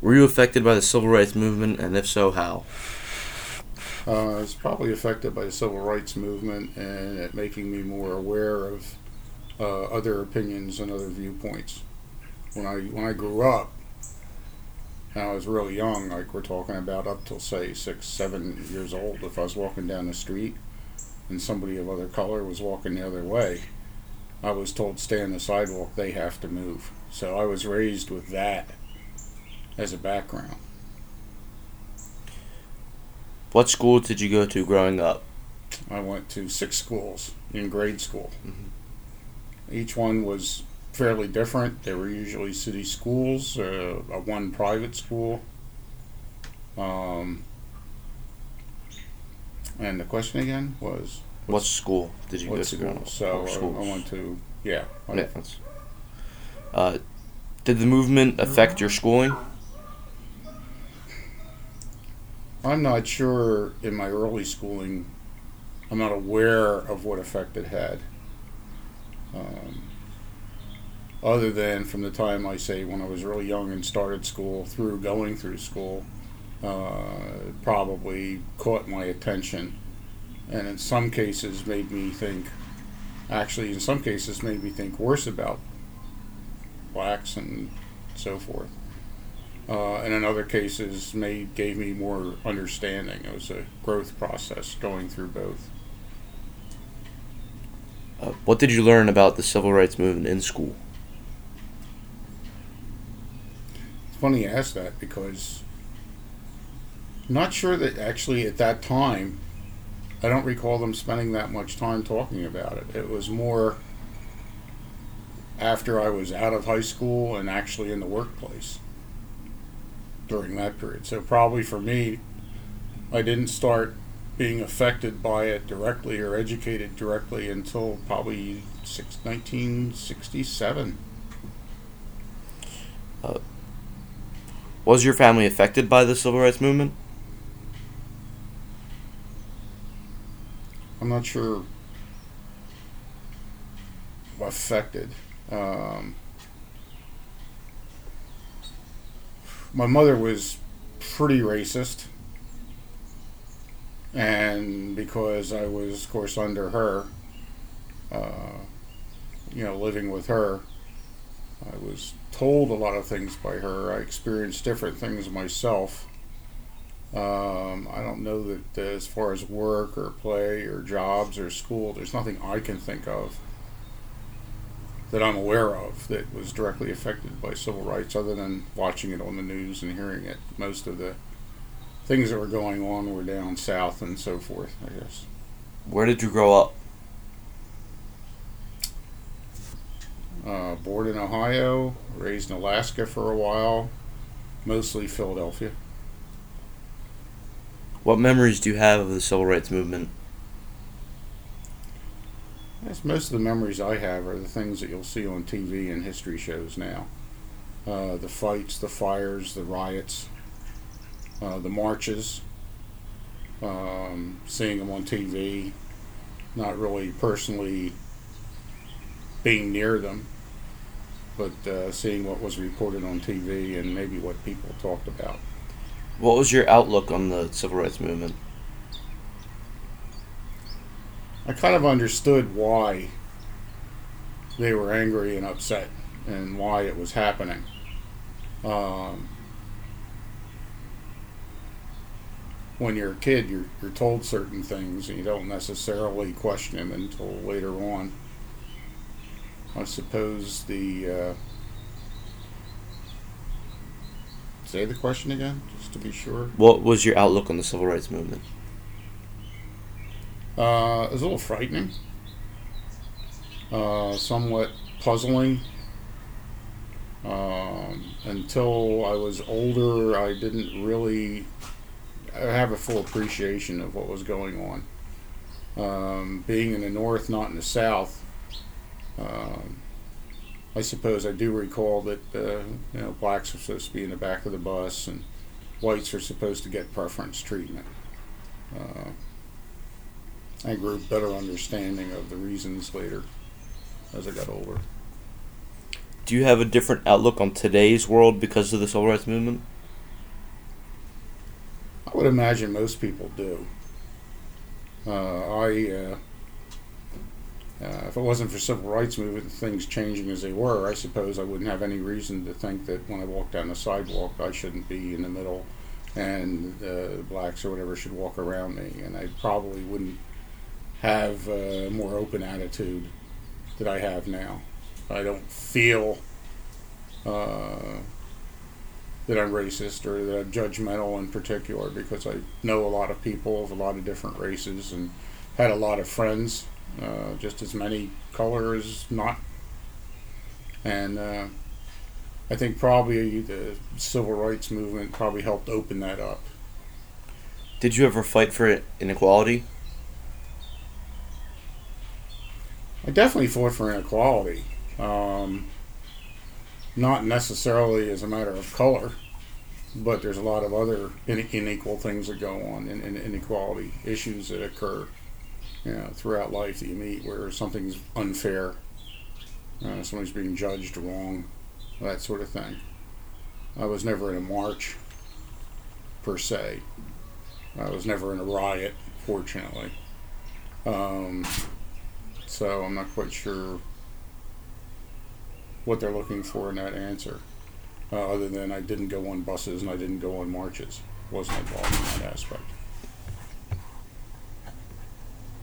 Were you affected by the civil rights movement, and if so, how? I was probably affected by the civil rights movement and it making me more aware of other opinions and other viewpoints. When I grew up, and I was really young, like we're talking about up till say 6, 7 years old. If I was walking down the street and somebody of other color was walking the other way, I was told stay on the sidewalk. They have to move. So I was raised with that as a background. What school did you go to growing up? I went to 6 schools in grade school. Each one was fairly different. They were usually city schools, one private school. And the question again was, What school did you go what to growing school? up? So I went to, yeah. Yeah, did the movement affect your schooling? I'm not sure in my early schooling, I'm not aware of what effect it had. Other than from the time I say when I was really young and started school through going through school, it probably caught my attention, and in some cases made me think. Actually, in some cases, made me think worse about blacks and so forth. And in other cases, gave me more understanding. It was a growth process going through both. What did you learn about the civil rights movement in school? It's funny you ask that because I'm not sure that actually at that time, I don't recall them spending that much time talking about it. It was more after I was out of high school and actually in the workplace during that period. So probably for me, I didn't start being affected by it directly or educated directly until probably 1967. Was your family affected by the civil rights movement? I'm not sure affected. My mother was pretty racist, and because I was, of course, under her, living with her, I was told a lot of things by her. I experienced different things myself. I don't know that as far as work or play or jobs or school, there's nothing I can think of that I'm aware of that was directly affected by civil rights other than watching it on the news and hearing it. Most of the things that were going on were down south and so forth, I guess. Where did you grow up? Born in Ohio, raised in Alaska for a while, mostly Philadelphia. What memories do you have of the civil rights movement? Yes, most of the memories I have are the things that you'll see on TV and history shows now. The fights, the fires, the riots, the marches, seeing them on TV, not really personally being near them, but seeing what was reported on TV and maybe what people talked about. What was your outlook on the civil rights movement? I kind of understood why they were angry and upset and why it was happening. When you're a kid, you're told certain things and you don't necessarily question them until later on. I suppose say the question again, just to be sure. What was your outlook on the civil rights movement? It was a little frightening, somewhat puzzling. Until I was older, I didn't really have a full appreciation of what was going on. Being in the North, not in the South, I suppose I do recall that blacks are supposed to be in the back of the bus and whites are supposed to get preference treatment. I grew a better understanding of the reasons later as I got older. Do you have a different outlook on today's world because of the civil rights movement? would imagine most people do. If it wasn't for civil rights movement, things changing as they were, I suppose I wouldn't have any reason to think that when I walk down the sidewalk, I shouldn't be in the middle, and blacks or whatever should walk around me. And I probably wouldn't have a more open attitude that I have now. I don't feel that I'm racist or that I'm judgmental in particular, because I know a lot of people of a lot of different races and had a lot of friends, just as many color as not. And I think probably the civil rights movement probably helped open that up. Did you ever fight for inequality? I definitely fought for inequality. Not necessarily as a matter of color, but there's a lot of other unequal things that go on, and inequality issues that occur, throughout life that you meet, where something's unfair, somebody's being judged wrong, that sort of thing. I was never in a march, per se. I was never in a riot, fortunately. So I'm not quite sure what they're looking for in that answer, other than I didn't go on buses and I didn't go on marches. Wasn't involved in that aspect.